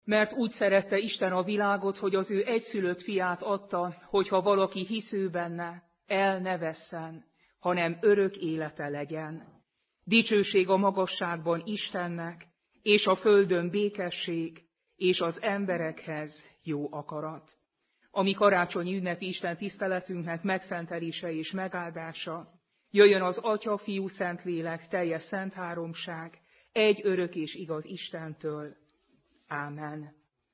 Mert úgy szerette Isten a világot, hogy az ő egyszülött fiát adta, hogyha valaki hisz ő benne, el ne vesszen, hanem örök élete legyen. Dicsőség a magasságban Istennek, és a földön békesség, és az emberekhez jó akarat. A mi karácsonyi ünnepi Isten tiszteletünknek megszentelése és megáldása, jöjjön az Atya, Fiú, Szentlélek, teljes szent háromság, egy örök és igaz Istentől. Ámen.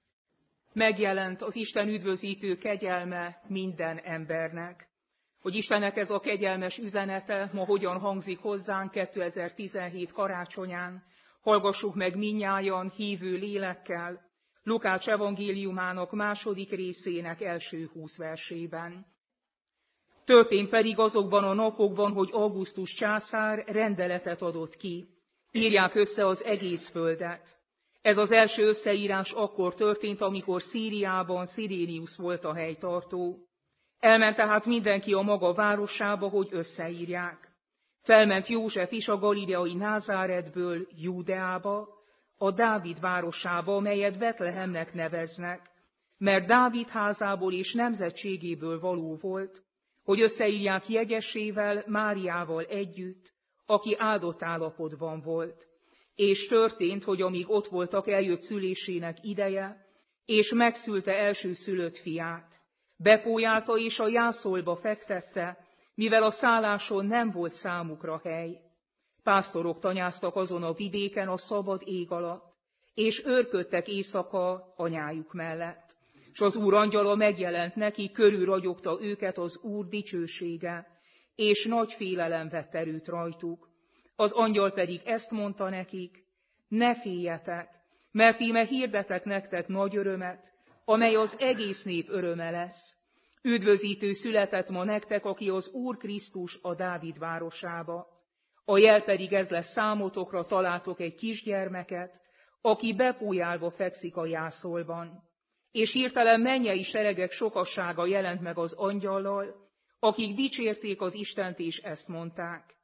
Megjelent az Isten üdvözítő kegyelme minden embernek. Hogy Istennek ez a kegyelmes üzenete ma hogyan hangzik hozzánk 2017 karácsonyán, hallgassuk meg mindnyájan hívő lélekkel Lukács evangéliumának 2. részének első 20 versében. Történt pedig azokban a napokban, hogy Augustus császár rendeletet adott ki. Írják össze az egész földet. Ez az első összeírás akkor történt, amikor Szíriában Szirénius volt a helytartó. Elment tehát mindenki a maga városába, hogy összeírják. Felment József is a galileai Názáretből Júdeába, a Dávid városába, melyet Betlehemnek neveznek, mert Dávid házából és nemzetségéből való volt, hogy összeírják jegyesével, Máriával együtt, aki áldott állapotban volt. És történt, hogy amíg ott voltak, eljött szülésének ideje, és megszülte elsőszülött fiát. Bepójálta és a jászolba fektette, mivel a szálláson nem volt számukra hely. Pásztorok tanyáztak azon a vidéken a szabad ég alatt, és őrködtek éjszaka anyájuk mellett. S az Úr angyala megjelent neki, körülragyogta őket az Úr dicsősége, és nagy félelem vett erőt rajtuk. Az angyal pedig ezt mondta nekik: ne féljetek, mert íme hirdetek nektek nagy örömet, amely az egész nép öröme lesz. Üdvözítő született ma nektek, aki az Úr Krisztus a Dávid városába. A jel pedig ez lesz számotokra, találtok egy kisgyermeket, aki bepújálva fekszik a jászolban. És hirtelen mennyei seregek sokassága jelent meg az angyallal, akik dicsérték az Istent, és ezt mondták: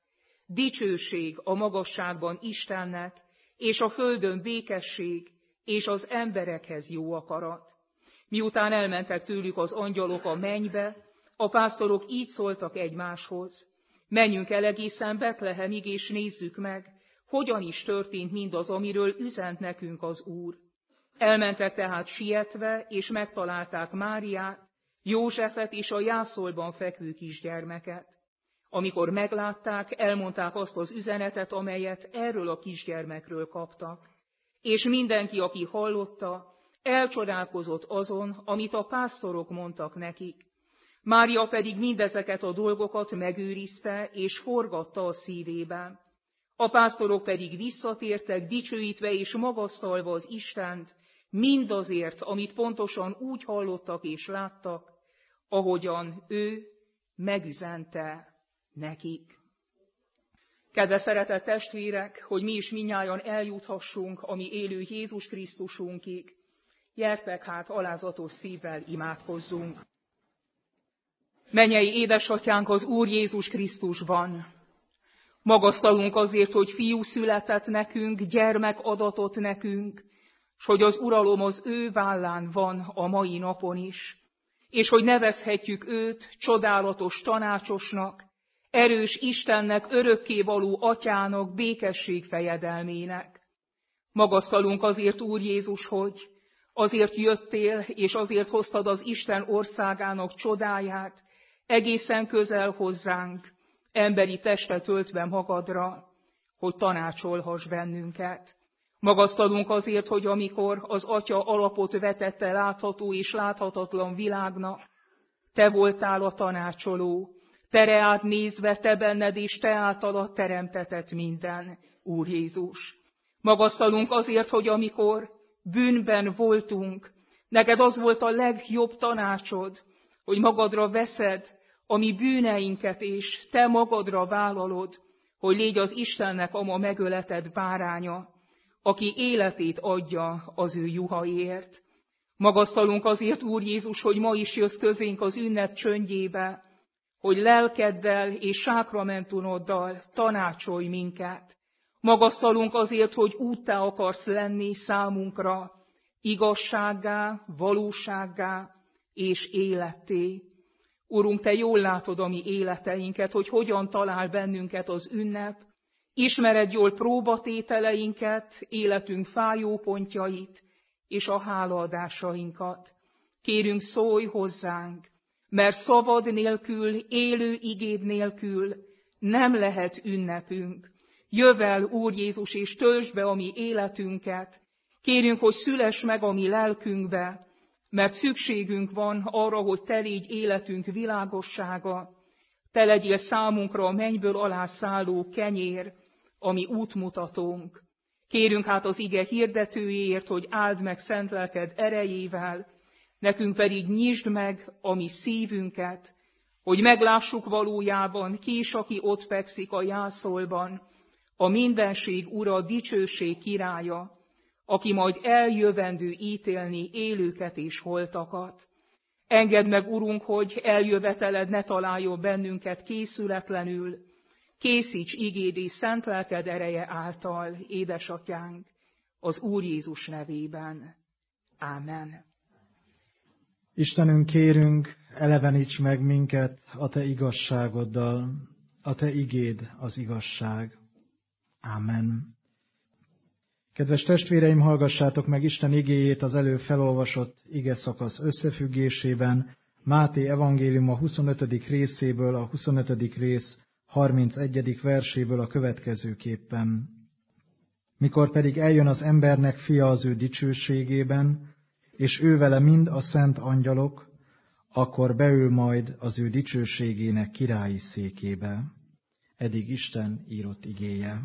dicsőség a magasságban Istennek, és a földön békesség, és az emberekhez jó akarat. Miután elmentek tőlük az angyalok a mennybe, a pásztorok így szóltak egymáshoz: menjünk el egészen Betlehemig, és nézzük meg, hogyan is történt mindaz, amiről üzent nekünk az Úr. Elmentek tehát sietve, és megtalálták Máriát, Józsefet és a jászolban fekvő kisgyermeket. Amikor meglátták, elmondták azt az üzenetet, amelyet erről a kisgyermekről kaptak. És mindenki, aki hallotta, elcsodálkozott azon, amit a pásztorok mondtak nekik. Mária pedig mindezeket a dolgokat megőrizte, és forgatta a szívében. A pásztorok pedig visszatértek, dicsőítve és magasztalva az Istent, mindazért, amit pontosan úgy hallottak és láttak, ahogyan ő megüzente nekik. Kedves szeretett testvérek, hogy mi is mindnyájan eljuthassunk a mi élő Jézus Krisztusunkig, gyertek hát alázatos szívvel imádkozzunk. Mennyei édesatyánk az Úr Jézus Krisztusban, magasztalunk azért, hogy fiú született nekünk, gyermek adatott nekünk, s hogy az uralom az ő vállán van a mai napon is, és hogy nevezhetjük őt csodálatos tanácsosnak, erős Istennek, örökkévaló atyának, békesség fejedelmének. Magasztalunk azért, Úr Jézus, hogy azért jöttél, és azért hoztad az Isten országának csodáját egészen közel hozzánk, emberi testet öltve magadra, hogy tanácsolhass bennünket. Magasztalunk azért, hogy amikor az Atya alapot vetette látható és láthatatlan világnak, te voltál a tanácsoló, te reád nézve, te benned és te általad teremtetett minden, Úr Jézus. Magasztalunk azért, hogy amikor bűnben voltunk, neked az volt a legjobb tanácsod, hogy magadra veszed a mi bűneinket, és te magadra vállalod, hogy légy az Istennek a ma megöletett báránya, aki életét adja az ő juhaiért. Magasztalunk azért, Úr Jézus, hogy ma is jössz közénk az ünnep csöndjébe, hogy lelkeddel és sákramentumoddal tanácsolj minket. Magasztalunk azért, hogy úttá akarsz lenni számunkra, igazsággá, valósággá és életté. Urunk, Te jól látod a mi életeinket, hogy hogyan talál bennünket az ünnep, ismered jól próbatételeinket, életünk fájópontjait és a hálaadásainkat. Kérünk, szólj hozzánk, mert szavad nélkül, élő igéd nélkül nem lehet ünnepünk. Jöv el, Úr Jézus, és töltsd be a mi életünket. Kérünk, hogy szüless meg a mi lelkünkbe, mert szükségünk van arra, hogy Te légy életünk világossága, Te legyél számunkra a mennyből alá szálló kenyér, ami útmutatónk. Kérünk hát az ige hirdetőjéért, hogy áld meg szent lelked erejével, nekünk pedig nyisd meg a mi szívünket, hogy meglássuk valójában ki is, aki ott fekszik a jászolban, a mindenség Ura, dicsőség királya, aki majd eljövendő ítélni élőket és holtakat. Engedd meg, Urunk, hogy eljöveteled ne találjon bennünket készületlenül, készíts igéd és szent lelked ereje által, édesatyánk, az Úr Jézus nevében. Ámen. Istenünk, kérünk, eleveníts meg minket a Te igazságoddal, a Te igéd az igazság. Ámen. Kedves testvéreim, hallgassátok meg Isten igéjét az előbb felolvasott igeszakasz összefüggésében, Máté evangéliuma 25. részéből, a 25. rész 31. verséből a következőképpen. Mikor pedig eljön az embernek fia az ő dicsőségében, és ő vele mind a szent angyalok, akkor beül majd az ő dicsőségének királyi székébe. Eddig Isten írott igéje.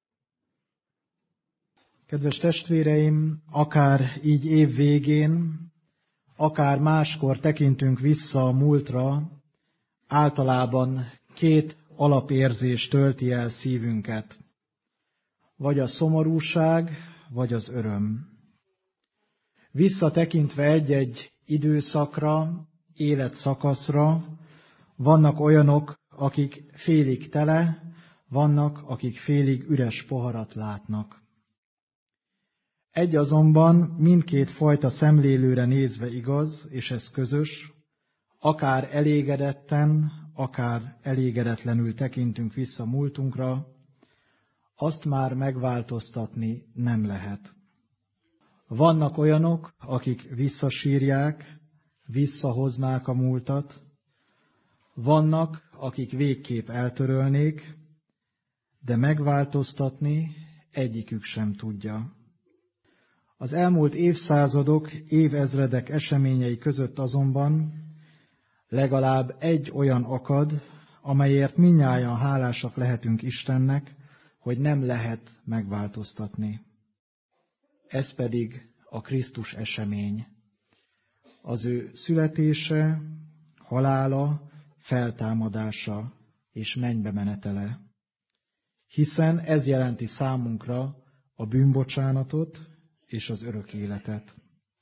Kedves testvéreim, akár így év végén, akár máskor tekintünk vissza a múltra, általában két alapérzés tölti el szívünket. Vagy a szomorúság, vagy az öröm. Visszatekintve egy-egy időszakra, életszakaszra, vannak olyanok, akik félig tele, vannak, akik félig üres poharat látnak. Egy azonban mindkét fajta szemlélőre nézve igaz, és ez közös, akár elégedetten, akár elégedetlenül tekintünk vissza múltunkra, azt már megváltoztatni nem lehet. Vannak olyanok, akik visszasírják, visszahoznák a múltat, vannak, akik végképp eltörölnék, de megváltoztatni egyikük sem tudja. Az elmúlt évszázadok, évezredek eseményei között azonban legalább egy olyan akad, amelyért mindnyájan hálásak lehetünk Istennek, hogy nem lehet megváltoztatni. Ez pedig a Krisztus esemény. Az ő születése, halála, feltámadása és mennybe menetele. Hiszen ez jelenti számunkra a bűnbocsánatot és az örök életet.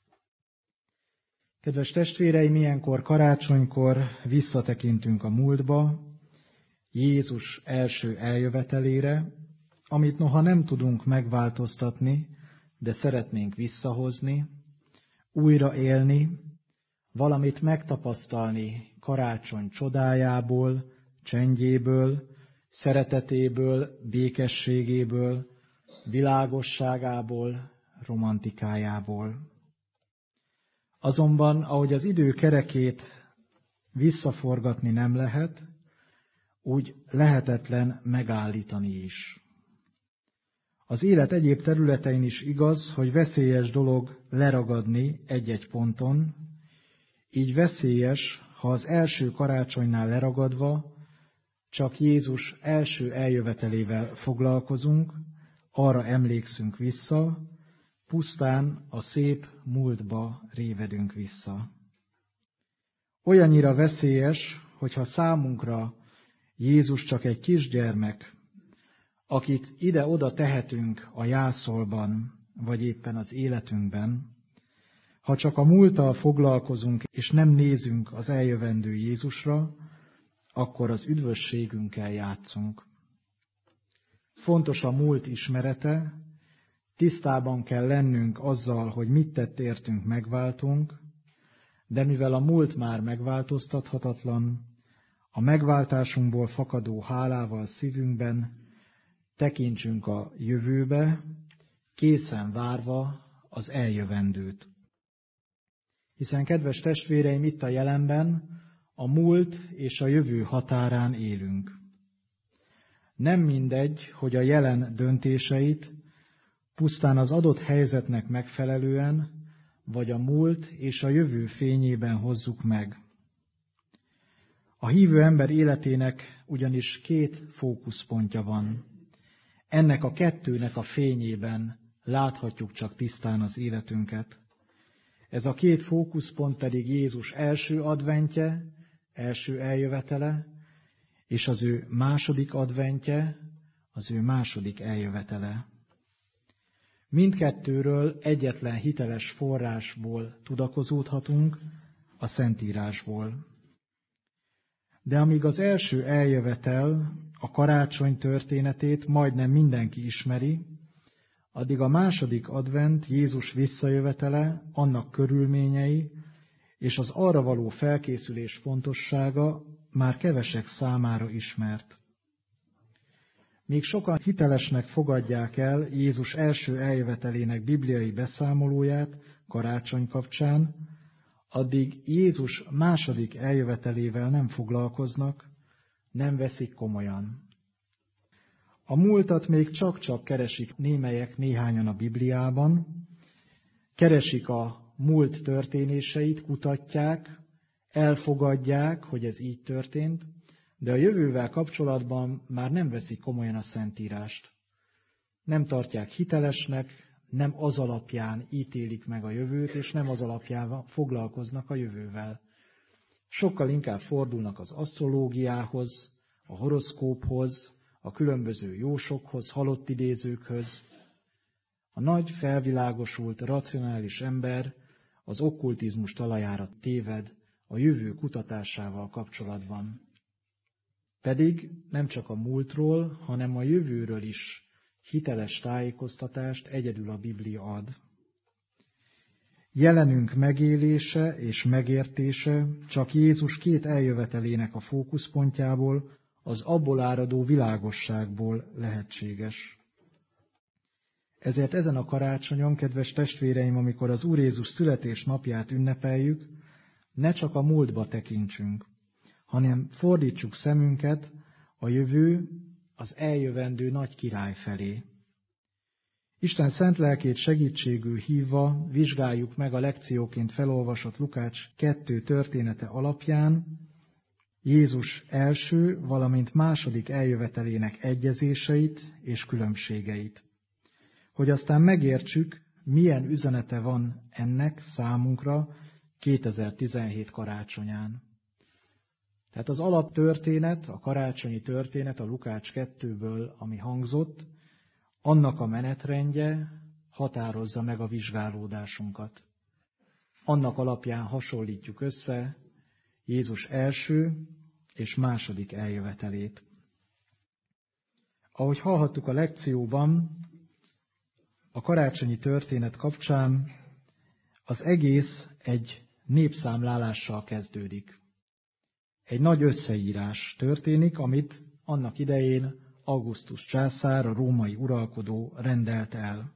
Kedves testvéreim, ilyenkor karácsonykor visszatekintünk a múltba, Jézus első eljövetelére, amit noha nem tudunk megváltoztatni, de szeretnénk visszahozni, újra élni, valamit megtapasztalni karácsony csodájából, csendjéből, szeretetéből, békességéből, világosságából, romantikájából. Azonban, ahogy az idő kerekét visszaforgatni nem lehet, úgy lehetetlen megállítani is. Az élet egyéb területein is igaz, hogy veszélyes dolog leragadni egy-egy ponton, így veszélyes, ha az első karácsonynál leragadva csak Jézus első eljövetelével foglalkozunk, arra emlékszünk vissza, pusztán a szép múltba révedünk vissza. Olyannyira veszélyes, hogyha számunkra Jézus csak egy kisgyermek, akit ide-oda tehetünk a jászolban, vagy éppen az életünkben, ha csak a múlttal foglalkozunk, és nem nézünk az eljövendő Jézusra, akkor az üdvösségünkkel játszunk. Fontos a múlt ismerete, Tisztában kell lennünk azzal, hogy mit tett értünk megváltunk, de mivel a múlt már megváltoztathatatlan, a megváltásunkból fakadó hálával szívünkben tekintsünk a jövőbe, készen várva az eljövendőt. Hiszen, kedves testvéreim, itt a jelenben, a múlt és a jövő határán élünk. Nem mindegy, hogy a jelen döntéseit pusztán az adott helyzetnek megfelelően, vagy a múlt és a jövő fényében hozzuk meg. A hívő ember életének ugyanis két fókuszpontja van. Ennek a kettőnek a fényében láthatjuk csak tisztán az életünket. Ez a két fókuszpont pedig Jézus első adventje, első eljövetele, és az ő második adventje, az ő második eljövetele. Mindkettőről egyetlen hiteles forrásból tudakozódhatunk, a Szentírásból. De amíg az első eljövetel, a karácsony történetét majdnem mindenki ismeri, addig a második advent, Jézus visszajövetele, annak körülményei és az arra való felkészülés fontossága már kevesek számára ismert. Míg sokan hitelesnek fogadják el Jézus első eljövetelének bibliai beszámolóját karácsony kapcsán, addig Jézus második eljövetelével nem foglalkoznak, nem veszik komolyan. A múltat még csak-csak keresik némelyek néhányan a Bibliában, keresik a múlt történéseit, kutatják, elfogadják, hogy ez így történt, de a jövővel kapcsolatban már nem veszik komolyan a Szentírást. Nem tartják hitelesnek, nem az alapján ítélik meg a jövőt, és nem az alapján foglalkoznak a jövővel. Sokkal inkább fordulnak az asztrológiához, a horoszkóphoz, a különböző jósokhoz, halottidézőkhöz. A nagy, felvilágosult, racionális ember az okkultizmus talajára téved a jövő kutatásával kapcsolatban. Pedig nem csak a múltról, hanem a jövőről is hiteles tájékoztatást egyedül a Biblia ad. Jelenünk megélése és megértése csak Jézus két eljövetelének a fókuszpontjából, az abból áradó világosságból lehetséges. Ezért ezen a karácsonyon, kedves testvéreim, amikor az Úr Jézus születésnapját ünnepeljük, ne csak a múltba tekintsünk, hanem fordítsuk szemünket a jövő, az eljövendő nagy király felé. Isten szent lelkét segítségül hívva vizsgáljuk meg a lekcióként felolvasott Lukács 2 története alapján Jézus első, valamint második eljövetelének egyezéseit és különbségeit. Hogy aztán megértsük, milyen üzenete van ennek számunkra 2017 karácsonyán. Tehát az alaptörténet, a karácsonyi történet a Lukács 2-ből, ami hangzott, annak a menetrendje határozza meg a vizsgálódásunkat. Annak alapján hasonlítjuk össze Jézus első és második eljövetelét. Ahogy hallhattuk a lekcióban, a karácsonyi történet kapcsán az egész egy népszámlálással kezdődik. Egy nagy összeírás történik, amit annak idején Augustus császár, a római uralkodó rendelt el.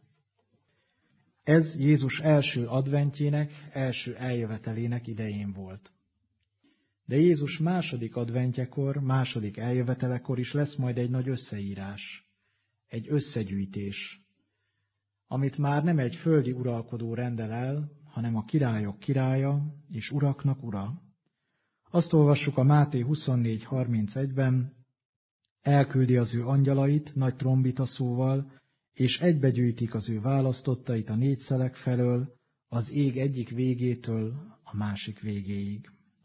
Ez Jézus első adventjének, első eljövetelének idején volt. De Jézus második adventjekor, második eljövetelekor is lesz majd egy nagy összeírás, egy összegyűjtés, amit már nem egy földi uralkodó rendel el, hanem a királyok királya és uraknak ura. Azt olvassuk a Máté 24:31-ben, elküldi az ő angyalait nagy trombita szóval, és egybegyűjtik az ő választottait a 4 szelek felől, az ég egyik végétől a másik végéig.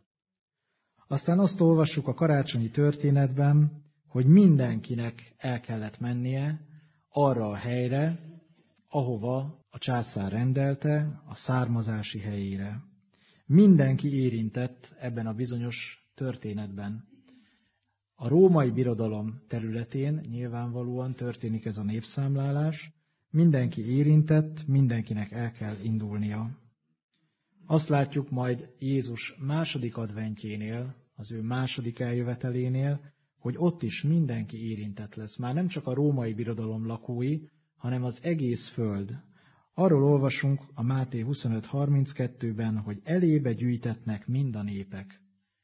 Aztán azt olvassuk a karácsonyi történetben, hogy mindenkinek el kellett mennie arra a helyre, ahova a császár rendelte, a származási helyére. Mindenki érintett ebben a bizonyos történetben. A római birodalom területén nyilvánvalóan történik ez a népszámlálás, mindenki érintett, mindenkinek el kell indulnia. Azt látjuk majd Jézus második adventjénél, az ő második eljövetelénél, hogy ott is mindenki érintett lesz. Már nem csak a római birodalom lakói, hanem az egész föld. Arról olvasunk a Máté 25:32-ben, hogy elébe gyűjtetnek mind a népek.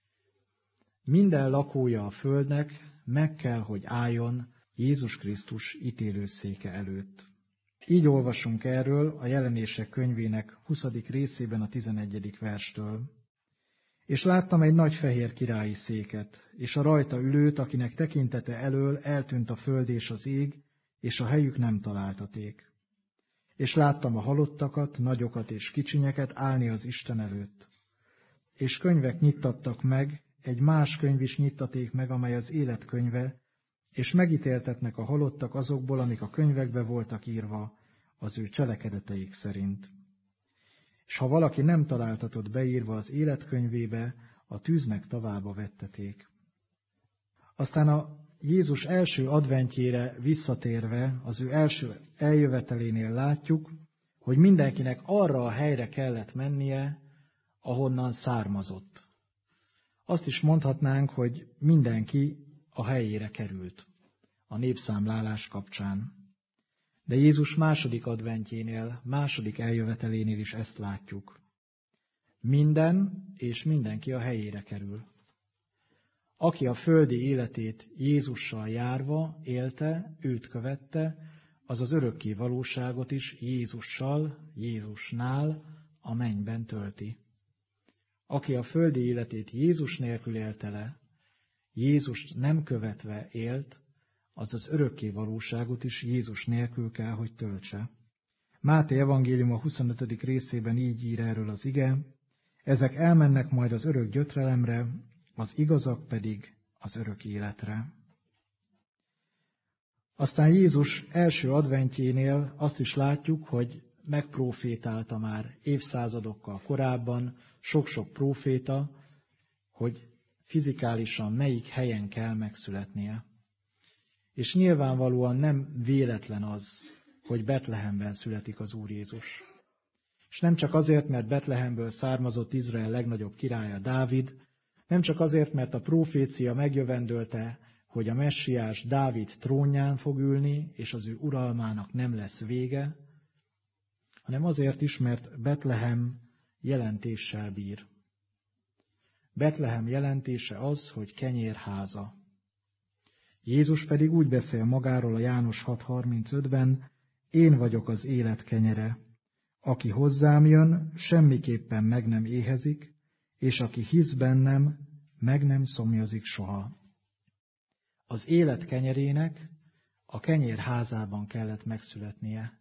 Minden lakója a földnek meg kell, hogy álljon Jézus Krisztus ítélőszéke előtt. Így olvasunk erről a Jelenések könyvének 20. részében a 11. verstől. És láttam egy nagy fehér királyi széket, és a rajta ülőt, akinek tekintete elől eltűnt a föld és az ég, és a helyük nem találtaték. És láttam a halottakat, nagyokat és kicsinyeket állni az Isten előtt. És könyvek nyittattak meg, egy más könyv is nyittaték meg, amely az élet könyve, és megítéltetnek a halottak azokból, amik a könyvekbe voltak írva, az ő cselekedeteik szerint. És ha valaki nem találtatott beírva az életkönyvébe, a tűznek tavába vetteték. Aztán a Jézus első adventjére visszatérve, az ő első eljövetelénél látjuk, hogy mindenkinek arra a helyre kellett mennie, ahonnan származott. Azt is mondhatnánk, hogy mindenki a helyére került a népszámlálás kapcsán. De Jézus második adventjénél, második eljövetelénél is ezt látjuk. Minden és mindenki a helyére kerül. Aki a földi életét Jézussal járva élte, őt követte, az az örökké valóságot is Jézussal, Jézusnál a mennyben tölti. Aki a földi életét Jézus nélkül élte le, Jézust nem követve élt, az az örökké valóságot is Jézus nélkül kell, hogy töltse. Máté evangélium a 25. részében így ír erről az ige: ezek elmennek majd az örök gyötrelemre, az igazak pedig az örök életre. Aztán Jézus első adventjénél azt is látjuk, hogy megprófétálta már évszázadokkal korábban sok-sok próféta, hogy fizikálisan melyik helyen kell megszületnie. És nyilvánvalóan nem véletlen az, hogy Betlehemben születik az Úr Jézus. És nem csak azért, mert Betlehemből származott Izrael legnagyobb királya Dávid, nem csak azért, mert a prófécia megjövendölte, hogy a messiás Dávid trónján fog ülni, és az ő uralmának nem lesz vége, hanem azért is, mert Betlehem jelentéssel bír. Betlehem jelentése az, hogy kenyérháza. Jézus pedig úgy beszél magáról a János 6:35-ben, én vagyok az élet kenyere. Aki hozzám jön, semmiképpen meg nem éhezik, és aki hisz bennem, meg nem szomjazik soha. Az élet kenyerének a kenyérházában kellett megszületnie.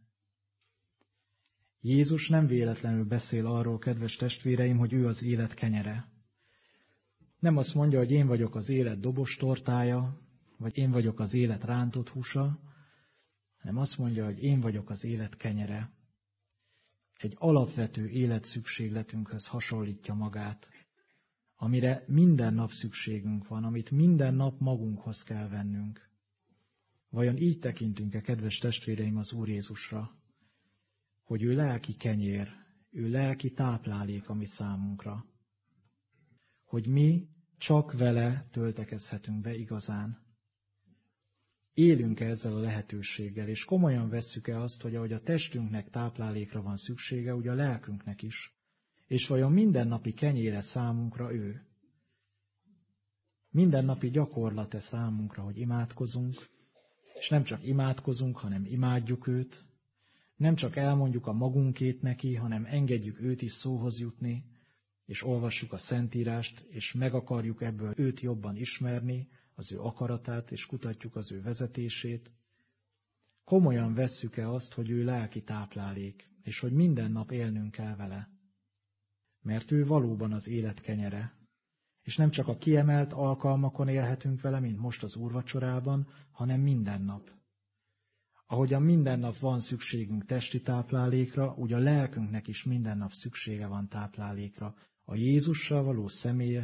Jézus nem véletlenül beszél arról, kedves testvéreim, hogy ő az élet kenyere. Nem azt mondja, hogy én vagyok az élet dobostortája, vagy én vagyok az élet rántott húsa, hanem azt mondja, hogy én vagyok az élet kenyere. Egy alapvető életszükségletünkhöz hasonlítja magát, amire minden nap szükségünk van, amit minden nap magunkhoz kell vennünk. Vajon így tekintünk-e, kedves testvéreim, az Úr Jézusra, hogy ő lelki kenyér, ő lelki táplálék a mi számunkra, hogy mi csak vele töltekezhetünk be igazán. Élünk-e ezzel a lehetőséggel, és komolyan vesszük-e azt, hogy ahogy a testünknek táplálékra van szüksége, úgy a lelkünknek is, és vajon mindennapi kenyére számunkra ő? Mindennapi gyakorlat-e számunkra, hogy imádkozunk, és nem csak imádkozunk, hanem imádjuk őt, nem csak elmondjuk a magunkét neki, hanem engedjük őt is szóhoz jutni, és olvassuk a Szentírást, és meg akarjuk ebből őt jobban ismerni, az ő akaratát, és kutatjuk az ő vezetését. Komolyan vesszük-e azt, hogy ő lelki táplálék, és hogy minden nap élnünk kell vele? Mert ő valóban az élet kenyere. És nem csak a kiemelt alkalmakon élhetünk vele, mint most az úrvacsorában, hanem minden nap. Ahogyan minden nap van szükségünk testi táplálékra, úgy a lelkünknek is minden nap szüksége van táplálékra, a Jézussal való személyes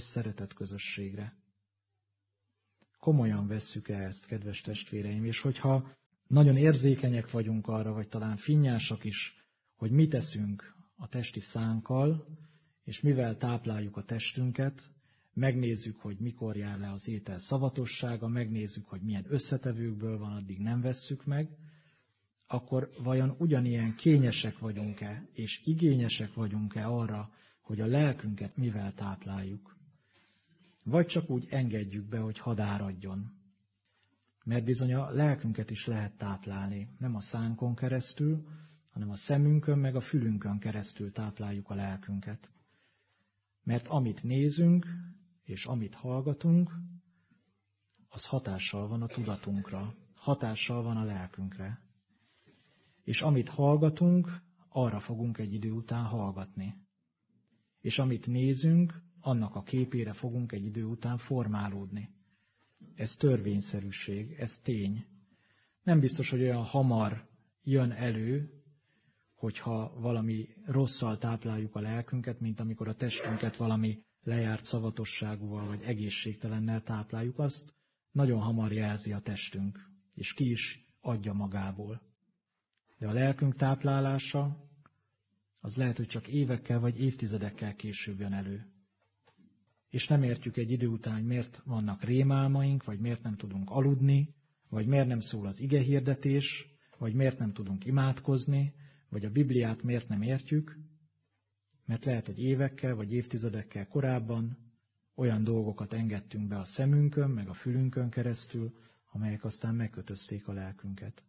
szeretetközösségre. Komolyan vesszük-e ezt, kedves testvéreim, és hogyha nagyon érzékenyek vagyunk arra, vagy talán finnyásak is, hogy mit teszünk a testi szánkkal, és mivel tápláljuk a testünket, megnézzük, hogy mikor jár le az étel szavatossága, megnézzük, hogy milyen összetevőkből van, addig nem vesszük meg, akkor vajon ugyanilyen kényesek vagyunk-e, és igényesek vagyunk-e arra, hogy a lelkünket mivel tápláljuk? Vagy csak úgy engedjük be, hogy hadáradjon. Mert bizony a lelkünket is lehet táplálni, nem a szánkon keresztül, hanem a szemünkön meg a fülünkön keresztül tápláljuk a lelkünket. Mert amit nézünk, és amit hallgatunk, az hatással van a tudatunkra, hatással van a lelkünkre. És amit hallgatunk, arra fogunk egy idő után hallgatni. És amit nézünk, annak a képére fogunk egy idő után formálódni. Ez törvényszerűség, ez tény. Nem biztos, hogy olyan hamar jön elő, hogyha valami rosszal tápláljuk a lelkünket, mint amikor a testünket valami lejárt szavatosságúval vagy egészségtelennel tápláljuk, azt nagyon hamar jelzi a testünk, és ki is adja magából. De a lelkünk táplálása, az lehet, hogy csak évekkel vagy évtizedekkel később jön elő. És nem értjük egy idő után, hogy miért vannak rémálmaink, vagy miért nem tudunk aludni, vagy miért nem szól az igehirdetés, vagy miért nem tudunk imádkozni, vagy a Bibliát miért nem értjük, mert lehet, hogy évekkel vagy évtizedekkel korábban olyan dolgokat engedtünk be a szemünkön, meg a fülünkön keresztül, amelyek aztán megkötözték a lelkünket.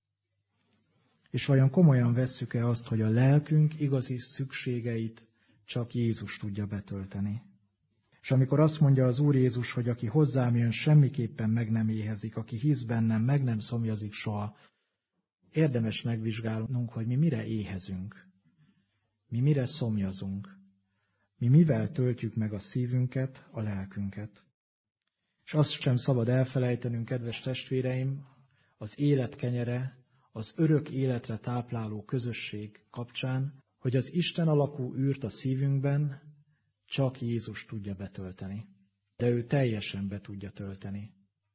És vajon komolyan vesszük-e azt, hogy a lelkünk igazi szükségeit csak Jézus tudja betölteni? És amikor azt mondja az Úr Jézus, hogy aki hozzám jön, semmiképpen meg nem éhezik, aki hisz bennem, meg nem szomjazik soha, érdemes megvizsgálnunk, hogy mi mire éhezünk, mi mire szomjazunk, mi mivel töltjük meg a szívünket, a lelkünket. És azt sem szabad elfelejtenünk, kedves testvéreim, az élet kenyere, az örök életre tápláló közösség kapcsán, hogy az Isten alakú űrt a szívünkben csak Jézus tudja betölteni. De ő teljesen be tudja tölteni.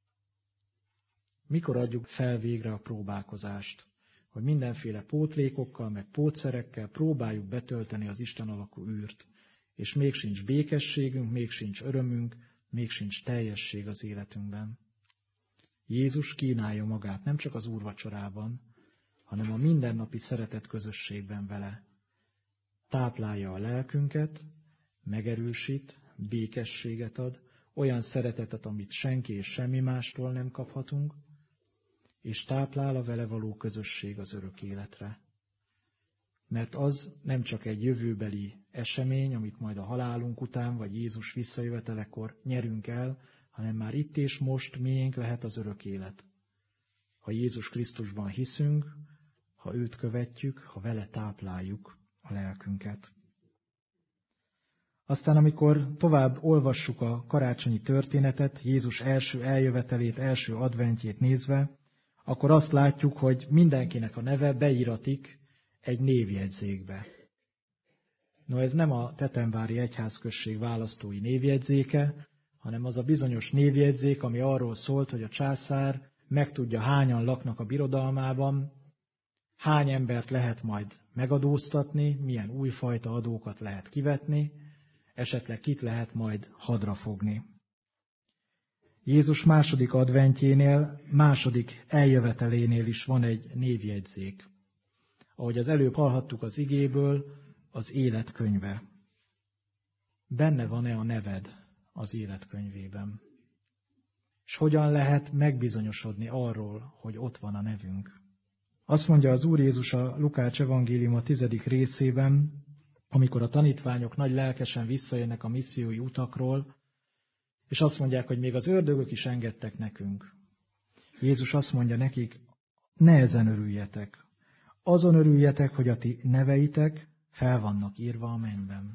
Mikor adjuk fel végre a próbálkozást, hogy mindenféle pótlékokkal, meg pótszerekkel próbáljuk betölteni az Isten alakú űrt, és még sincs békességünk, még sincs örömünk, még sincs teljesség az életünkben. Jézus kínálja magát nem csak az úrvacsorában, hanem a mindennapi szeretet közösségben vele. Táplálja a lelkünket, megerősít, békességet ad, olyan szeretetet, amit senki és semmi mástól nem kaphatunk, és táplál a vele való közösség az örök életre. Mert az nem csak egy jövőbeli esemény, amit majd a halálunk után, vagy Jézus visszajövetelekor nyerünk el, hanem már itt és most miénk lehet az örök élet. Ha Jézus Krisztusban hiszünk, ha őt követjük, ha vele tápláljuk a lelkünket. Aztán, amikor tovább olvassuk a karácsonyi történetet, Jézus első eljövetelét, első adventjét nézve, akkor azt látjuk, hogy mindenkinek a neve beíratik egy névjegyzékbe. No, ez nem a Tetemvári Egyházközség választói névjegyzéke, hanem az a bizonyos névjegyzék, ami arról szólt, hogy a császár megtudja, hányan laknak a birodalmában, hány embert lehet majd megadóztatni, milyen újfajta adókat lehet kivetni, esetleg kit lehet majd hadra fogni. Jézus második adventjénél, második eljövetelénél is van egy névjegyzék. Ahogy az előbb hallhattuk az igéből, az életkönyve. Benne van-e a neved az életkönyvében? És hogyan lehet megbizonyosodni arról, hogy ott van a nevünk? Azt mondja az Úr Jézus a Lukács evangéliuma 10. részében, amikor a tanítványok nagy lelkesen visszajönnek a missziói utakról, és azt mondják, hogy még az ördögök is engedtek nekünk. Jézus azt mondja nekik, ne ezen örüljetek. Azon örüljetek, hogy a ti neveitek fel vannak írva a mennyben.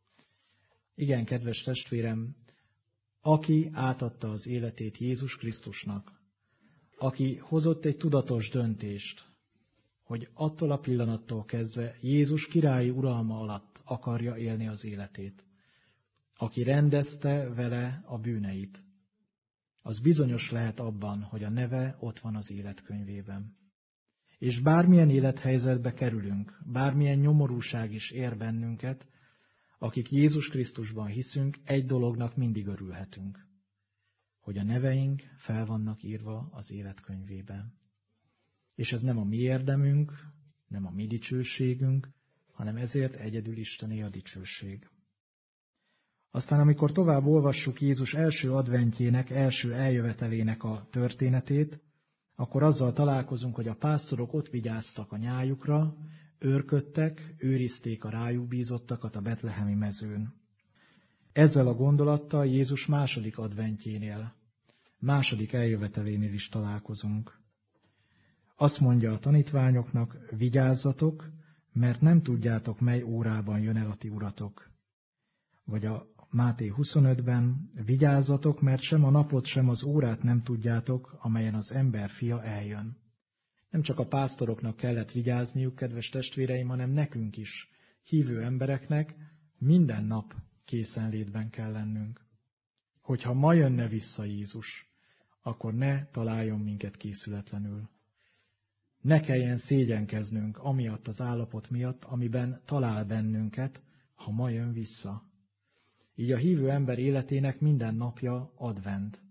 Igen, kedves testvérem, aki átadta az életét Jézus Krisztusnak, aki hozott egy tudatos döntést, hogy attól a pillanattól kezdve Jézus királyi uralma alatt akarja élni az életét, aki rendezte vele a bűneit, az bizonyos lehet abban, hogy a neve ott van az életkönyvében. És bármilyen élethelyzetbe kerülünk, bármilyen nyomorúság is ér bennünket, akik Jézus Krisztusban hiszünk, egy dolognak mindig örülhetünk, hogy a neveink fel vannak írva az életkönyvében. És ez nem a mi érdemünk, nem a mi dicsőségünk, hanem ezért egyedül Istené a dicsőség. Aztán, amikor tovább olvassuk Jézus első adventjének, első eljövetelének a történetét, akkor azzal találkozunk, hogy a pásztorok ott vigyáztak a nyájukra, őrködtek, őrizték a rájuk bízottakat a betlehemi mezőn. Ezzel a gondolattal Jézus második adventjénél, második eljövetelénél is találkozunk. Azt mondja a tanítványoknak, vigyázzatok, mert nem tudjátok, mely órában jön el a ti uratok. Vagy a Máté 25-ben, vigyázzatok, mert sem a napot, sem az órát nem tudjátok, amelyen az ember fia eljön. Nem csak a pásztoroknak kellett vigyázniuk, kedves testvéreim, hanem nekünk is, hívő embereknek minden nap készenlétben kell lennünk. Hogyha ma jönne vissza Jézus, akkor ne találjon minket készületlenül. Ne kelljen szégyenkeznünk amiatt az állapot miatt, amiben talál bennünket, ha ma jön vissza. Így a hívő ember életének minden napja advent.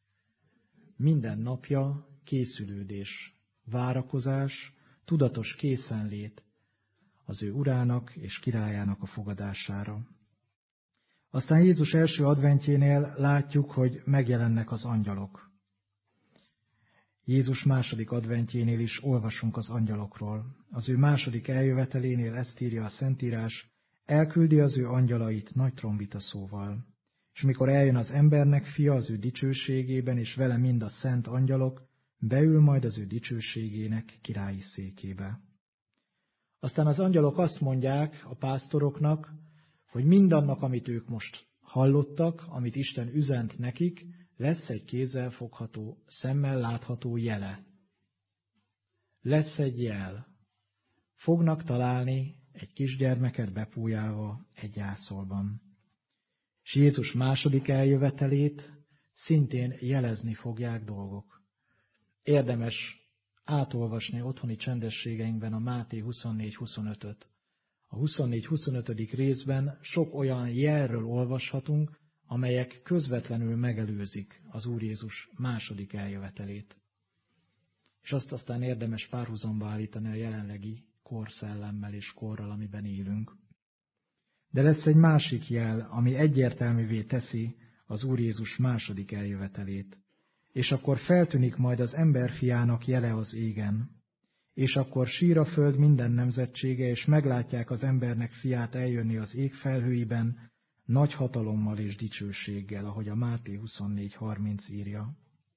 Minden napja készülődés, várakozás, tudatos készenlét az ő urának és királyának a fogadására. Aztán Jézus első adventjénél látjuk, hogy megjelennek az angyalok. Jézus második adventjénél is olvasunk az angyalokról. Az ő második eljövetelénél ezt írja a Szentírás, elküldi az ő angyalait nagy trombita szóval. És mikor eljön az embernek fia az ő dicsőségében, és vele mind a szent angyalok, beül majd az ő dicsőségének királyi székébe. Aztán az angyalok azt mondják a pásztoroknak, hogy mindannak, amit ők most hallottak, amit Isten üzent nekik, lesz egy kézzel fogható, szemmel látható jele. Lesz egy jel. Fognak találni egy kisgyermeket bepújálva egy jászolban. És Jézus második eljövetelét szintén jelezni fogják dolgok. Érdemes átolvasni otthoni csendességeinkben a Máté 24-25-öt. A 24-25. részben sok olyan jelről olvashatunk, amelyek közvetlenül megelőzik az Úr Jézus második eljövetelét. És azt aztán érdemes párhuzamba állítani a jelenlegi korszellemmel és korral, amiben élünk. De lesz egy másik jel, ami egyértelművé teszi az Úr Jézus második eljövetelét. És akkor feltűnik majd az emberfiának jele az égen. És akkor sír a föld minden nemzetsége, és meglátják az embernek fiát eljönni az ég felhőiben, nagy hatalommal és dicsőséggel, ahogy a Máté 24:30 írja.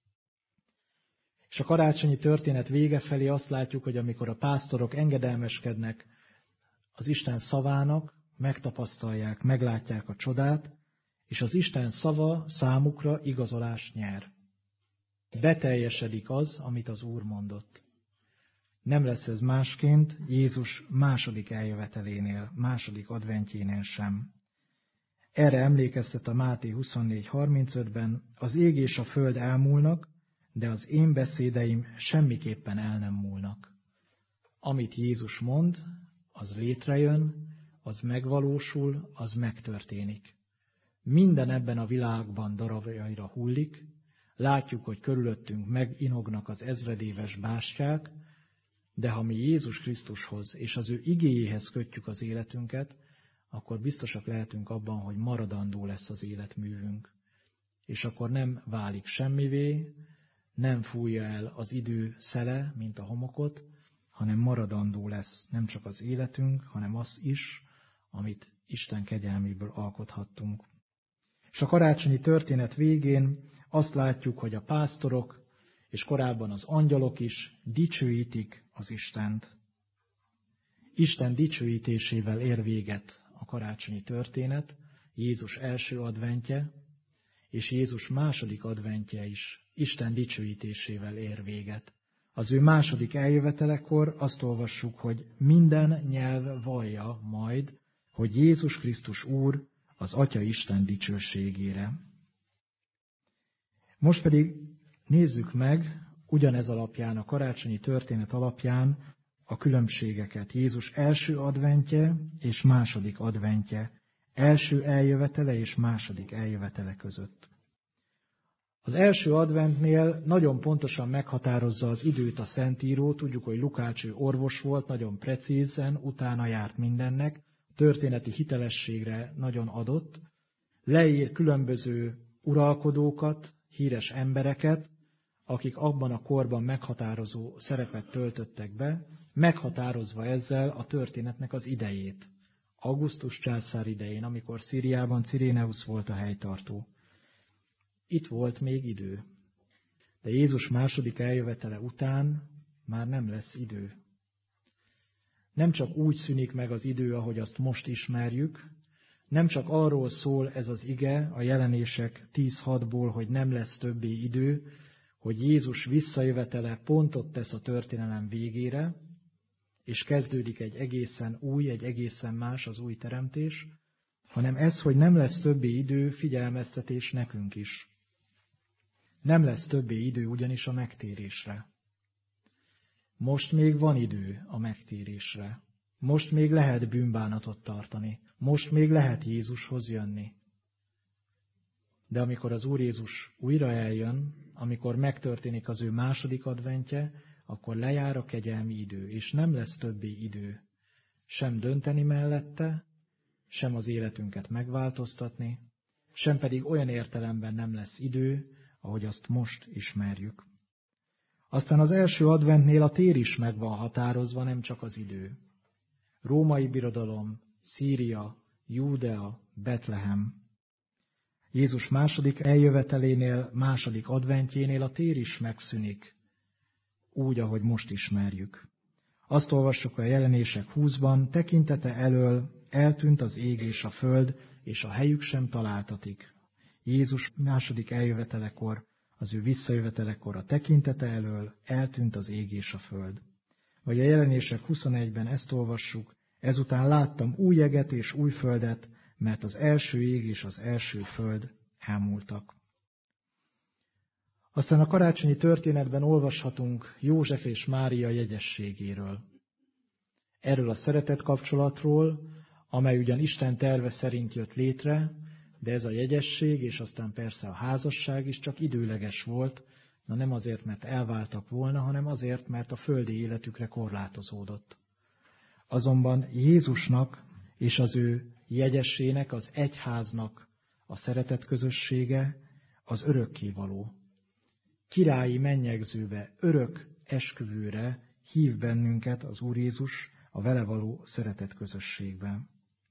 És a karácsonyi történet vége felé azt látjuk, hogy amikor a pásztorok engedelmeskednek az Isten szavának, megtapasztalják, meglátják a csodát, és az Isten szava számukra igazolást nyer. Beteljesedik az, amit az Úr mondott. Nem lesz ez másként Jézus második eljövetelénél, második adventjénél sem. Erre emlékeztet a Máté 24:35-ben, az ég és a föld elmúlnak, de az én beszédeim semmiképpen el nem múlnak. Amit Jézus mond, az létrejön, az megvalósul, az megtörténik. Minden ebben a világban darabjaira hullik, látjuk, hogy körülöttünk meginognak az ezredéves bástyák, de ha mi Jézus Krisztushoz és az ő igéjéhez kötjük az életünket, akkor biztosak lehetünk abban, hogy maradandó lesz az életművünk. És akkor nem válik semmivé, nem fújja el az idő szele, mint a homokot, hanem maradandó lesz nem csak az életünk, hanem az is, amit Isten kegyelméből alkothattunk. És a karácsonyi történet végén azt látjuk, hogy a pásztorok, és korábban az angyalok is dicsőítik az Istent. Isten dicsőítésével ér véget a karácsonyi történet, Jézus első adventje, és Jézus második adventje is Isten dicsőítésével ér véget. Az ő második eljövetelekor azt olvassuk, hogy minden nyelv vallja majd, hogy Jézus Krisztus Úr az Atya Isten dicsőségére. Most pedig nézzük meg ugyanez alapján, a karácsonyi történet alapján a különbségeket. Jézus első adventje és második adventje, első eljövetele és második eljövetele között. Az első adventnél nagyon pontosan meghatározza az időt a Szentíró, tudjuk, hogy Lukács orvos volt, nagyon precízen, utána járt mindennek, történeti hitelességre nagyon adott, leír különböző uralkodókat, híres embereket, akik abban a korban meghatározó szerepet töltöttek be, meghatározva ezzel a történetnek az idejét. Augustus császár idején, amikor Szíriában Ciréneusz volt a helytartó. Itt volt még idő. De Jézus második eljövetele után már nem lesz idő. Nem csak úgy szűnik meg az idő, ahogy azt most ismerjük, nem csak arról szól ez az ige a Jelenések 10:6-ból, hogy nem lesz többé idő, hogy Jézus visszajövetele pontot tesz a történelem végére, és kezdődik egy egészen új, egy egészen más az új teremtés, hanem ez, hogy nem lesz többé idő, figyelmeztetés nekünk is. Nem lesz többé idő ugyanis a megtérésre. Most még van idő a megtérésre. Most még lehet bűnbánatot tartani. Most még lehet Jézushoz jönni. De amikor az Úr Jézus újra eljön, amikor megtörténik az ő második adventje, akkor lejár a kegyelmi idő, és nem lesz többé idő sem dönteni mellette, sem az életünket megváltoztatni, sem pedig olyan értelemben nem lesz idő, ahogy azt most ismerjük. Aztán az első adventnél a tér is meg van határozva, nem csak az idő. Római birodalom, Szíria, Júdea, Betlehem. Jézus második eljövetelénél, második adventjénél a tér is megszűnik, úgy, ahogy most ismerjük. Azt olvassuk a Jelenések 20-ban, tekintete elől eltűnt az ég és a föld, és a helyük sem találtatik. Jézus második eljövetelekor, az ő visszajövetelekor a tekintete elől eltűnt az ég és a föld. Vagy a Jelenések 21-ben ezt olvassuk, ezután láttam új jeget és új földet, mert az első ég és az első föld elmúltak. Aztán a karácsonyi történetben olvashatunk József és Mária jegyességéről. Erről a szeretet kapcsolatról, amely ugyan Isten terve szerint jött létre, de ez a jegyesség és aztán persze a házasság is csak időleges volt, nem azért, mert elváltak volna, hanem azért, mert a földi életükre korlátozódott. Azonban Jézusnak és az ő jegyessének, az egyháznak a szeretet közössége az örökkévaló. Királyi mennyegzőbe, örök esküvőre hív bennünket az Úr Jézus a vele való szeretet közösségben.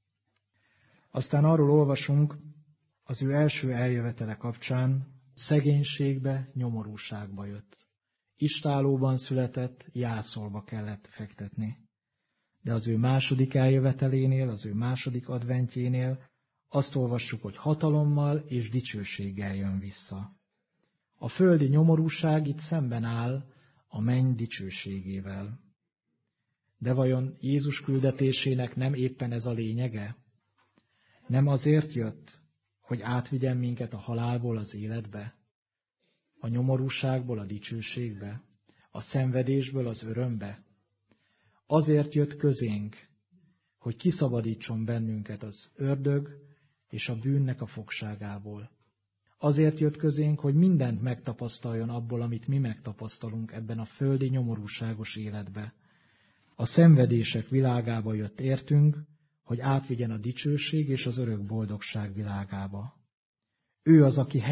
Aztán arról olvasunk az ő első eljövetele kapcsán, szegénységbe, nyomorúságba jött. Istállóban született, jászolba kellett fektetni. De az ő második eljövetelénél, az ő második adventjénél azt olvassuk, hogy hatalommal és dicsőséggel jön vissza. A földi nyomorúság itt szemben áll a menny dicsőségével. De vajon Jézus küldetésének nem éppen ez a lényege? Nem azért jött, hogy átvigyen minket a halálból az életbe, a nyomorúságból a dicsőségbe, a szenvedésből az örömbe? Azért jött közénk, hogy kiszabadítson bennünket az ördög és a bűnnek a fogságából. Azért jött közénk, hogy mindent megtapasztaljon abból, amit mi megtapasztalunk ebben a földi nyomorúságos életbe. A szenvedések világába jött értünk, hogy átvigyen a dicsőség és az örök boldogság világába. Ő az, aki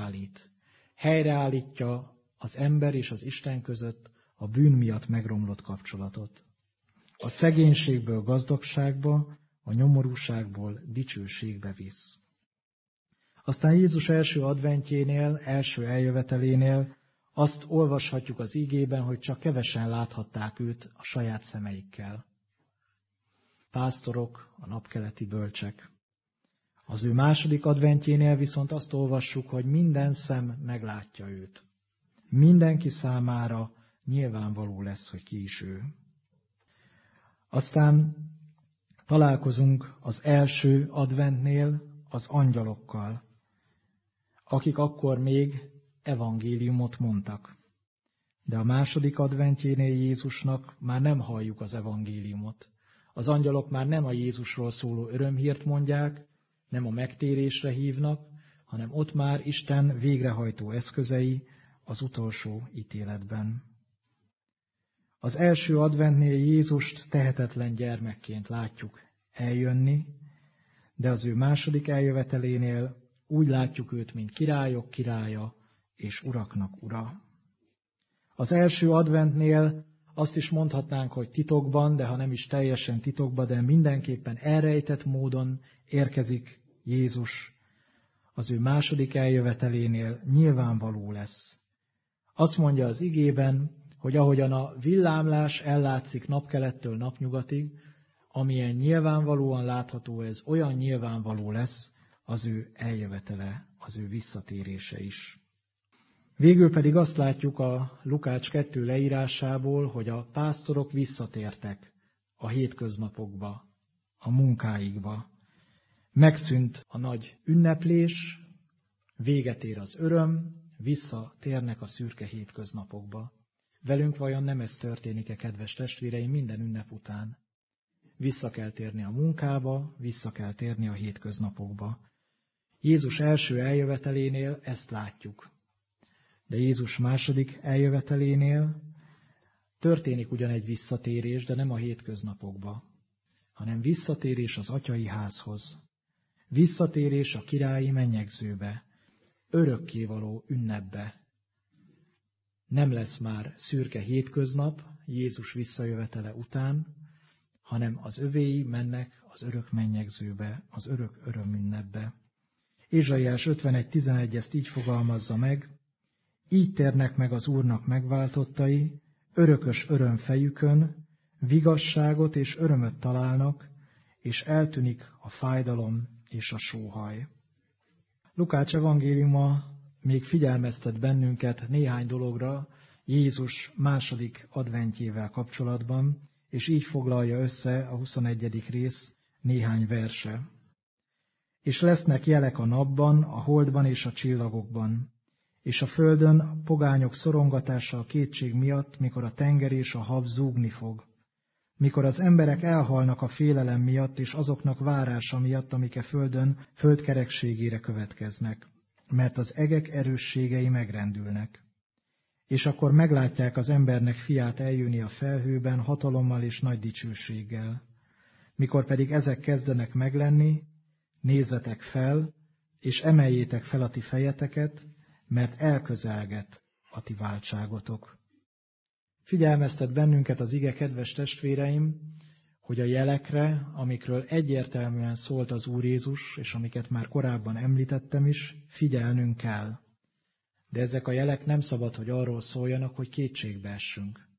helyreállítja az ember és az Isten között a bűn miatt megromlott kapcsolatot. A szegénységből gazdagságba, a nyomorúságból dicsőségbe visz. Aztán Jézus első adventjénél, első eljövetelénél azt olvashatjuk az igében, hogy csak kevesen láthatták őt a saját szemeikkel. Pásztorok, a napkeleti bölcsek. Az ő második adventjénél viszont azt olvassuk, hogy minden szem meglátja őt. Mindenki számára nyilvánvaló lesz, hogy ki is ő. Aztán találkozunk az első adventnél az angyalokkal, akik akkor még evangéliumot mondtak. De a második adventjénél Jézusnak már nem halljuk az evangéliumot. Az angyalok már nem a Jézusról szóló örömhírt mondják, nem a megtérésre hívnak, hanem ott már Isten végrehajtó eszközei az utolsó ítéletben. Az első adventnél Jézust tehetetlen gyermekként látjuk eljönni, de az ő második eljövetelénél úgy látjuk őt, mint királyok királya és uraknak ura. Az első adventnél azt is mondhatnánk, hogy titokban, de ha nem is teljesen titokban, de mindenképpen elrejtett módon érkezik Jézus. Az ő második eljövetelénél nyilvánvaló lesz. Azt mondja az igében, hogy ahogyan a villámlás ellátszik napkelettől napnyugatig, amilyen nyilvánvalóan látható ez, olyan nyilvánvaló lesz az ő eljövetele, az ő visszatérése is. Végül pedig azt látjuk a Lukács 2 leírásából, hogy a pásztorok visszatértek a hétköznapokba, a munkáikba. Megszűnt a nagy ünneplés, véget ér az öröm, visszatérnek a szürke hétköznapokba. Velünk vajon nem ez történik-e, kedves testvéreim, minden ünnep után? Vissza kell térni a munkába, vissza kell térni a hétköznapokba. Jézus első eljövetelénél ezt látjuk. De Jézus második eljövetelénél történik ugyan egy visszatérés, de nem a hétköznapokba, hanem visszatérés az atyai házhoz. Visszatérés a királyi mennyegzőbe, örökkévaló ünnepbe. Nem lesz már szürke hétköznap Jézus visszajövetele után, hanem az övéi mennek az örök mennyegzőbe, az örök örömünnepbe. Ézsaiás 51.11 ezt így fogalmazza meg: így térnek meg az Úrnak megváltottai, örökös öröm fejükön, vigasságot és örömöt találnak, és eltűnik a fájdalom és a sóhaj. Lukács evangéliuma még figyelmeztet bennünket néhány dologra Jézus második adventjével kapcsolatban, és így foglalja össze a 21. rész néhány verse. És lesznek jelek a napban, a holdban és a csillagokban, és a földön a pogányok szorongatása a kétség miatt, mikor a tenger és a hav zúgni fog. Mikor az emberek elhalnak a félelem miatt, és azoknak várása miatt, amik a földön földkerekségére következnek, mert az egek erősségei megrendülnek. És akkor meglátják az embernek fiát eljönni a felhőben hatalommal és nagy dicsőséggel. Mikor pedig ezek kezdenek meglenni, nézzetek fel, és emeljétek fel a ti fejeteket, mert elközelgett a ti váltságotok. Figyelmeztet bennünket az ige, kedves testvéreim, hogy a jelekre, amikről egyértelműen szólt az Úr Jézus, és amiket már korábban említettem is, figyelnünk kell. De ezek a jelek nem szabad, hogy arról szóljanak, hogy kétségbe essünk.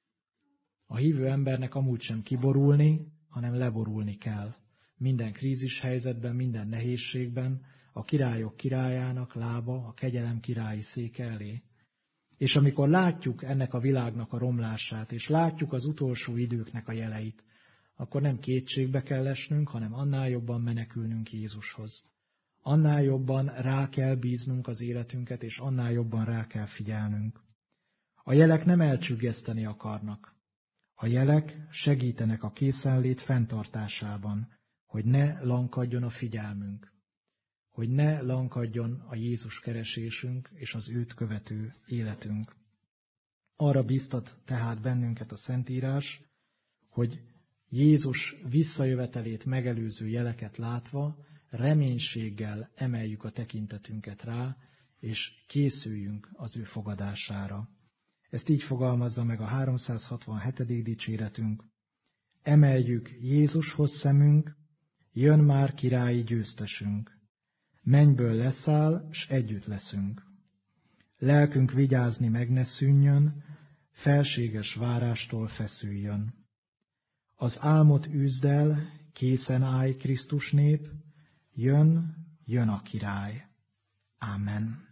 A hívő embernek amúgy sem kiborulni, hanem leborulni kell. Minden krízis helyzetben, minden nehézségben, a királyok királyának lába, a kegyelem királyi széke elé. És amikor látjuk ennek a világnak a romlását, és látjuk az utolsó időknek a jeleit, akkor nem kétségbe kell esnünk, hanem annál jobban menekülnünk Jézushoz. Annál jobban rá kell bíznunk az életünket, és annál jobban rá kell figyelnünk. A jelek nem elcsüggeszteni akarnak. A jelek segítenek a készenlét fenntartásában, hogy ne lankadjon a figyelmünk, hogy ne lankadjon a Jézus keresésünk és az őt követő életünk. Arra bíztat tehát bennünket a Szentírás, hogy Jézus visszajövetelét megelőző jeleket látva reménységgel emeljük a tekintetünket rá, és készüljünk az ő fogadására. Ezt így fogalmazza meg a 367. dicséretünk. Emeljük Jézushoz szemünk, jön már királyi győztesünk. Mennyből leszáll, s együtt leszünk. Lelkünk vigyázni meg ne szűnjön, felséges várástól feszüljön. Az álmot üzd el, készen állj, Krisztus nép, jön, jön a király. Ámen.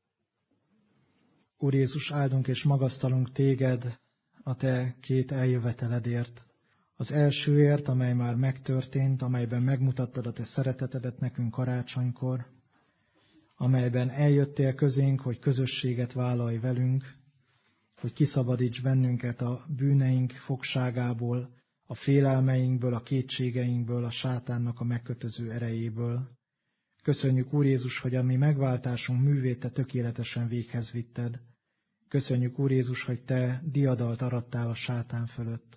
Úr Jézus, áldunk és magasztalunk téged a te két eljöveteledért. Az elsőért, amely már megtörtént, amelyben megmutattad a te szeretetedet nekünk karácsonykor, amelyben eljöttél közénk, hogy közösséget vállalj velünk, hogy kiszabadíts bennünket a bűneink fogságából, a félelmeinkből, a kétségeinkből, a sátánnak a megkötöző erejéből. Köszönjük, Úr Jézus, hogy a mi megváltásunk művét Te tökéletesen véghez vitted. Köszönjük, Úr Jézus, hogy Te diadalt arattál a sátán fölött.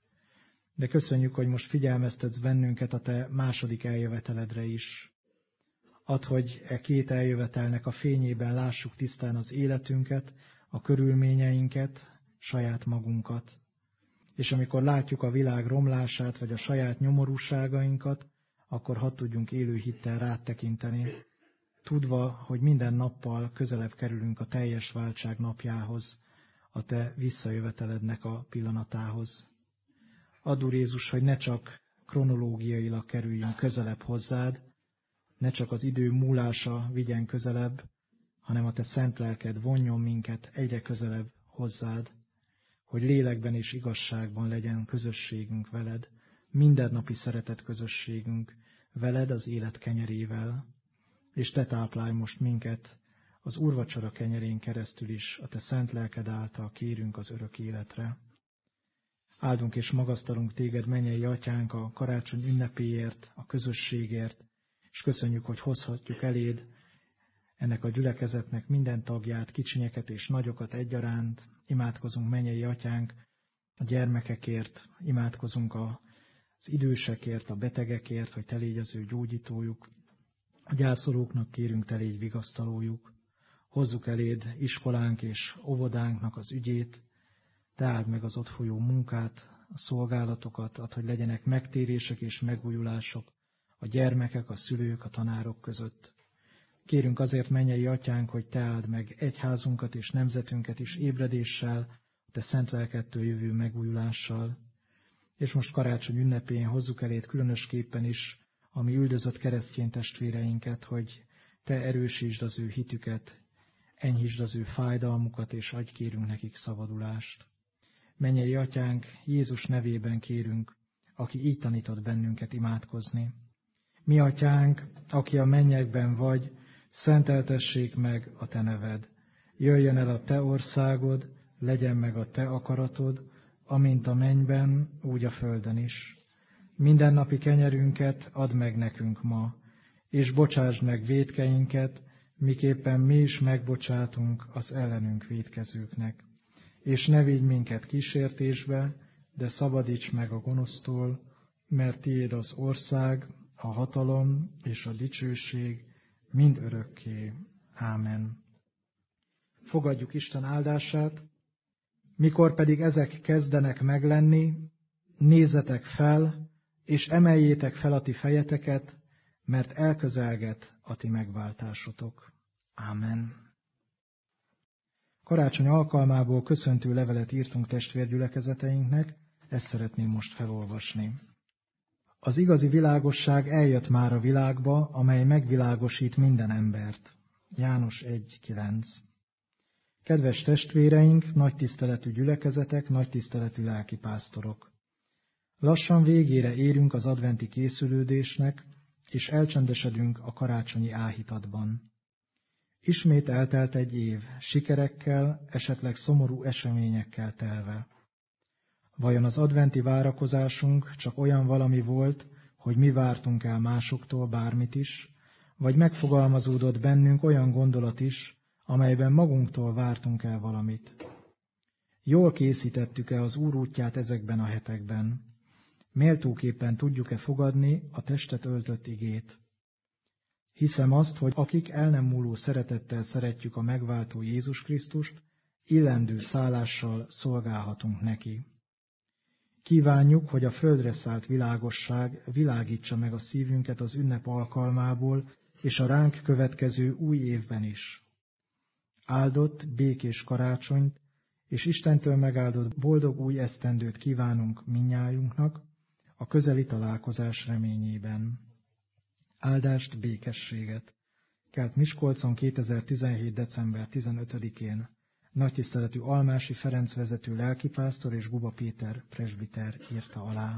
De köszönjük, hogy most figyelmeztetsz bennünket a Te második eljöveteledre is. Add, hogy e két eljövetelnek a fényében lássuk tisztán az életünket, a körülményeinket, saját magunkat. És amikor látjuk a világ romlását, vagy a saját nyomorúságainkat, akkor hadd tudjunk élő hittel rád tekinteni, tudva, hogy minden nappal közelebb kerülünk a teljes váltság napjához, a Te visszajövetelednek a pillanatához. Add, Úr Jézus, hogy ne csak kronológiailag kerüljünk közelebb hozzád, ne csak az idő múlása vigyen közelebb, hanem a Te szent lelked vonjon minket egyre közelebb hozzád, hogy lélekben és igazságban legyen közösségünk veled, mindennapi szeretet közösségünk veled az élet kenyerével, és Te táplálj most minket az úrvacsora kenyerén keresztül is, a Te szent lelked által kérünk az örök életre. Áldunk és magasztalunk Téged, mennyei Atyánk, a karácsony ünnepéért, a közösségért, és köszönjük, hogy hozhatjuk eléd ennek a gyülekezetnek minden tagját, kicsinyeket és nagyokat egyaránt. Imádkozunk, mennyei Atyánk, a gyermekekért, imádkozunk az idősekért, a betegekért, hogy Te légy az ő gyógyítójuk. A gyászolóknak kérünk, Te légy vigasztalójuk. Hozzuk eléd iskolánk és óvodánknak az ügyét, Te áld meg az ott folyó munkát, a szolgálatokat, add, hogy legyenek megtérések és megújulások a gyermekek, a szülők, a tanárok között. Kérünk azért, mennyei Atyánk, hogy Te áld meg egyházunkat és nemzetünket is ébredéssel, a Te szent lelkedtől jövő megújulással. És most karácsony ünnepén hozzuk eléd különösképpen is a mi üldözött keresztény testvéreinket, hogy Te erősítsd az ő hitüket, enyhítsd az ő fájdalmukat, és adj, kérünk nekik szabadulást. Mennyei Atyánk, Jézus nevében kérünk, aki így tanított bennünket imádkozni. Mi Atyánk, aki a mennyekben vagy, szenteltessék meg a Te neved. Jöjjön el a Te országod, legyen meg a Te akaratod, amint a mennyben, úgy a földön is. Mindennapi kenyerünket add meg nekünk ma, és bocsásd meg vétkeinket, miképpen mi is megbocsátunk az ellenünk vétkezőknek. És ne vigy minket kísértésbe, de szabadíts meg a gonosztól, mert Tiéd az ország, a hatalom és a dicsőség mind örökké. Ámen. Fogadjuk Isten áldását, mikor pedig ezek kezdenek meglenni, nézzetek fel, és emeljétek fel a ti fejeteket, mert elközelget a ti megváltásotok. Ámen. Karácsony alkalmából köszöntő levelet írtunk testvérgyülekezeteinknek, ezt szeretném most felolvasni. Az igazi világosság eljött már a világba, amely megvilágosít minden embert. János 1:9. Kedves testvéreink, nagy tiszteletű gyülekezetek, nagy tiszteletű lelkipásztorok! Lassan végére érünk az adventi készülődésnek, és elcsendesedünk a karácsonyi áhítatban. Ismét eltelt egy év, sikerekkel, esetleg szomorú eseményekkel telve. Vajon az adventi várakozásunk csak olyan valami volt, hogy mi vártunk el másoktól bármit is, vagy megfogalmazódott bennünk olyan gondolat is, amelyben magunktól vártunk el valamit? Jól készítettük-e az Úr útját ezekben a hetekben? Méltóképpen tudjuk-e fogadni a testet öltött igét? Hiszem azt, hogy akik el nem múló szeretettel szeretjük a megváltó Jézus Krisztust, illendő szállással szolgálhatunk neki. Kívánjuk, hogy a földre szállt világosság világítsa meg a szívünket az ünnep alkalmából, és a ránk következő új évben is. Áldott, békés karácsonyt, és Istentől megáldott boldog új esztendőt kívánunk mindnyájunknak, a közeli találkozás reményében. Áldást, békességet! Kelt Miskolcon 2017. december 15-én. Nagytiszteletű Almási Ferenc vezető lelkipásztor és Buba Péter presbiter írta alá.